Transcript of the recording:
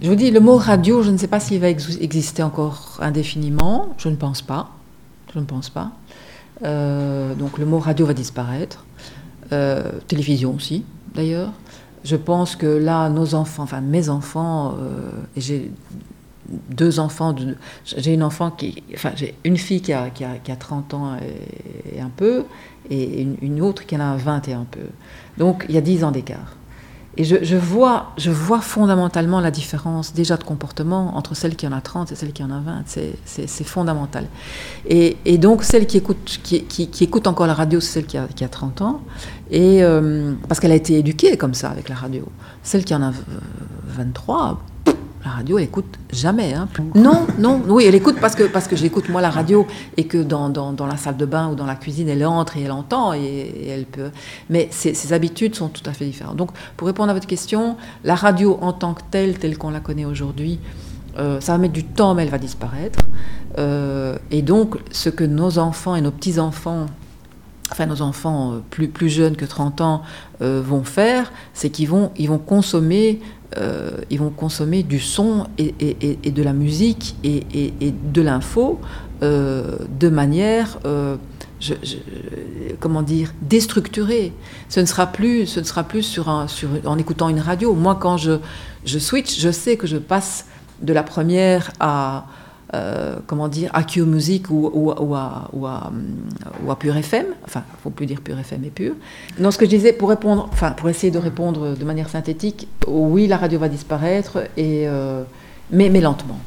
Je vous dis, le mot radio, je ne sais pas s'il va exister encore indéfiniment. Je ne pense pas. Donc le mot radio va disparaître. Télévision aussi, d'ailleurs. Je pense que là, mes enfants, et j'ai 2 enfants, j'ai une fille qui a 30 ans et un peu, et une autre qui en a 20 et un peu. Donc il y a 10 ans d'écart. Et je vois fondamentalement la différence déjà de comportement entre celle qui en a 30 et celle qui en a 20. C'est fondamental. Et donc celle qui écoute encore la radio, c'est celle qui a 30 ans, et parce qu'elle a été éduquée comme ça avec la radio. Celle qui en a 23, la radio, elle écoute jamais. Hein. Non, oui, elle écoute parce que j'écoute moi la radio et que dans la salle de bain ou dans la cuisine, elle entre et elle entend et elle peut. Mais ses habitudes sont tout à fait différentes. Donc, pour répondre à votre question, la radio en tant que telle qu'on la connaît aujourd'hui, ça va mettre du temps, mais elle va disparaître. Et donc, ce que nos enfants et nos petits-enfants, enfin nos enfants plus jeunes que 30 ans, vont faire, c'est qu'ils vont consommer du son et de la musique et de l'info de manière déstructurée. Ce ne sera plus en écoutant une radio. Moi, quand je switch, je sais que je passe de la première à Q Music ou à Pure FM. Enfin, il ne faut plus dire Pure FM et Pure. Non, ce que je disais, pour essayer de répondre de manière synthétique, oui, la radio va disparaître, mais lentement.